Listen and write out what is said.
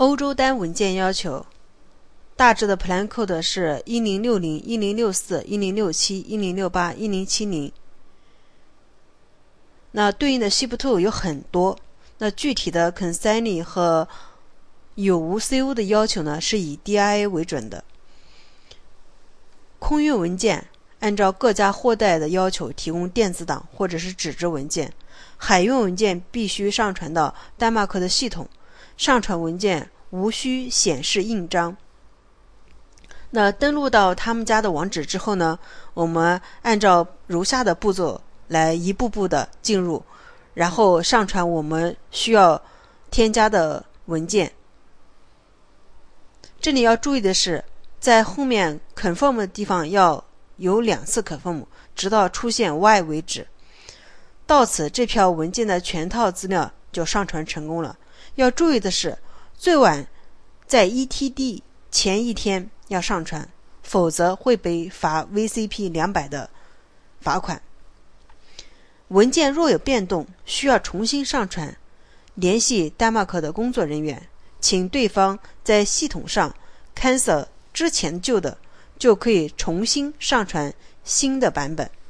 欧洲单文件要求，大致的 Plan Code 是1060、1064、1067、1068、1070。那对应的 SHIP2 有很多，那具体的 consignee 和有无 CO 的要求呢，是以 DIA 为准的。空运文件按照各家货代的要求提供电子档或者是纸质文件，海运文件必须上传到丹麦克的系统，上传文件无需显示印章。那登录到他们家的网址之后呢，我们按照如下的步骤来一步步的进入，然后上传我们需要添加的文件。这里要注意的是，在后面 confirm 的地方要有2次 confirm， 直到出现 Y 为止。到此这条文件的全套资料就上传成功了。要注意的是，最晚在 ETD 前一天要上传，否则会被罚 VCP 200的罚款。文件若有变动，需要重新上传，联系丹麦克的工作人员，请对方在系统上 cancel 之前旧的，就可以重新上传新的版本。